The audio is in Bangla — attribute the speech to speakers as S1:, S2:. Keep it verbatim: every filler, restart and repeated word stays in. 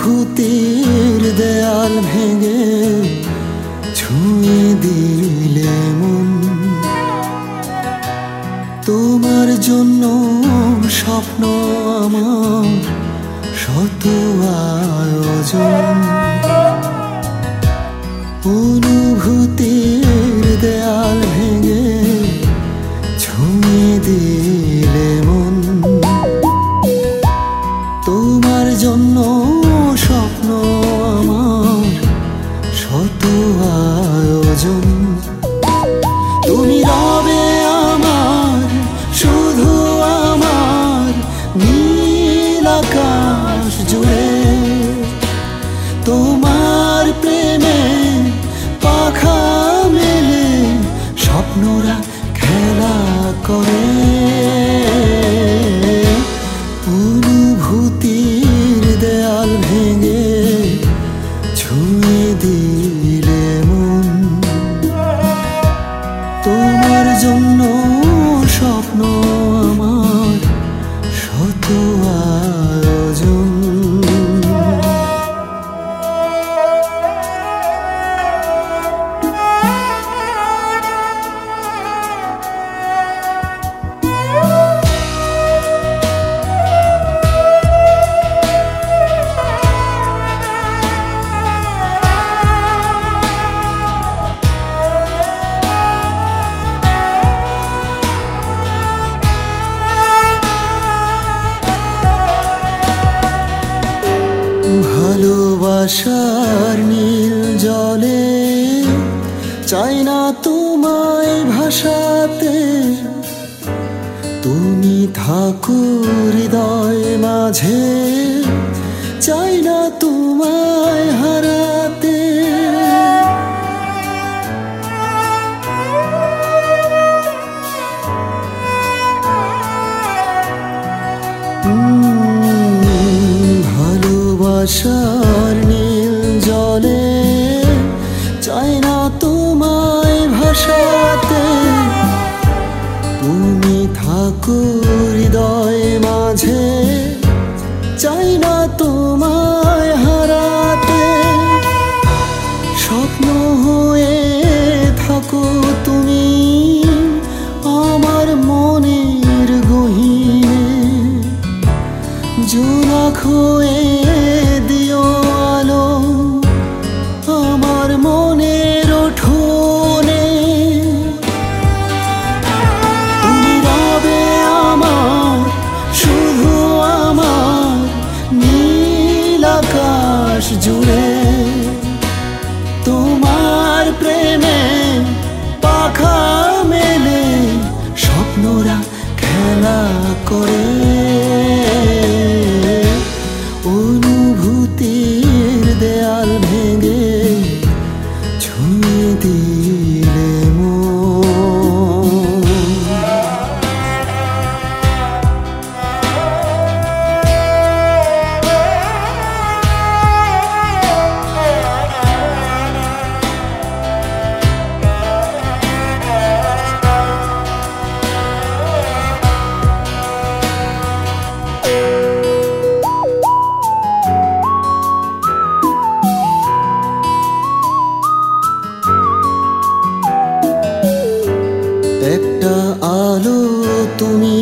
S1: অনুভূতির দেয়াল ভেঙে ছুঁয়ে দিলে মন। তোমার জন্য স্বপ্ন আমার শত আয়োজন। অনুভূতির দেয়াল ভেঙে ছুঁয়ে দিলে মন। তোমার জন্য স্বপ্ন আমার শত আয়োজন। তুমি রবে আমার, শুধু আমার, নীল আকাশ জুড়ে। তোমার প্রেমে পাখা মেলে স্বপ্নরা খেলা করে। অনুভূতির দেয়াল ভেঙে ছুঁয়ে দিলে মন। তোমার জন্য স্বপ্ন আমার শত আয়োজন। ভালোবাসার নীল জলে চাই না তোমায় ভাসাতে। তুমি থাকো হৃদয় মাঝে, চাই না তোমায় হারাতে। ভালোবাসার নীল জলে চাই না তোমায় ভাসাতে। তুমি থাকো হৃদয় মাঝে, চাই না তোমায় হারাতে। স্বপ্ন হয়ে থাকো তুমি আমার মনের গহীনে। জোনাক হয়ে দিও আলো আমার মনের উঠোনে। তুমি রবে আমার, শুধু আমার, নীল আকাশ জুড়ে। তোমার প্রেমে পাখা মেলে স্বপ্নরা খেলা করে। অনুভূতির দেয়াল ভেঙে ছুঁয়ে দিলে মন। একটা আলো তুমি